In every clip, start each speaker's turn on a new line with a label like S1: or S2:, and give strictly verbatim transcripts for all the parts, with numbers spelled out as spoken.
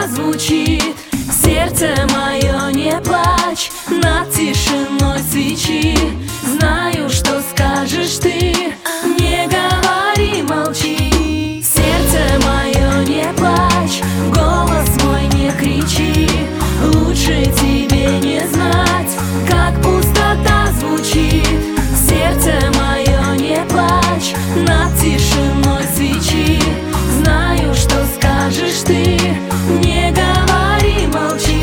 S1: звучит. Сердце мое, не плачь, над тишиной свечи. Знаю, что скажешь ты, не говори, молчи. Сердце мое, не плачь, голос мой, не кричи. Лучше тебе не знать, как пустота звучит. Сердце мое, не плачь, над тишиной свечи. Знаю, что скажешь ты, не говори, молчи.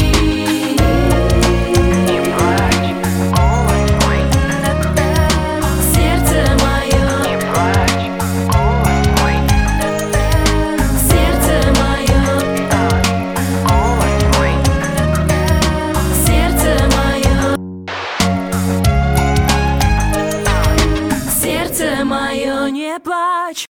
S1: Сердце мое, не плачь.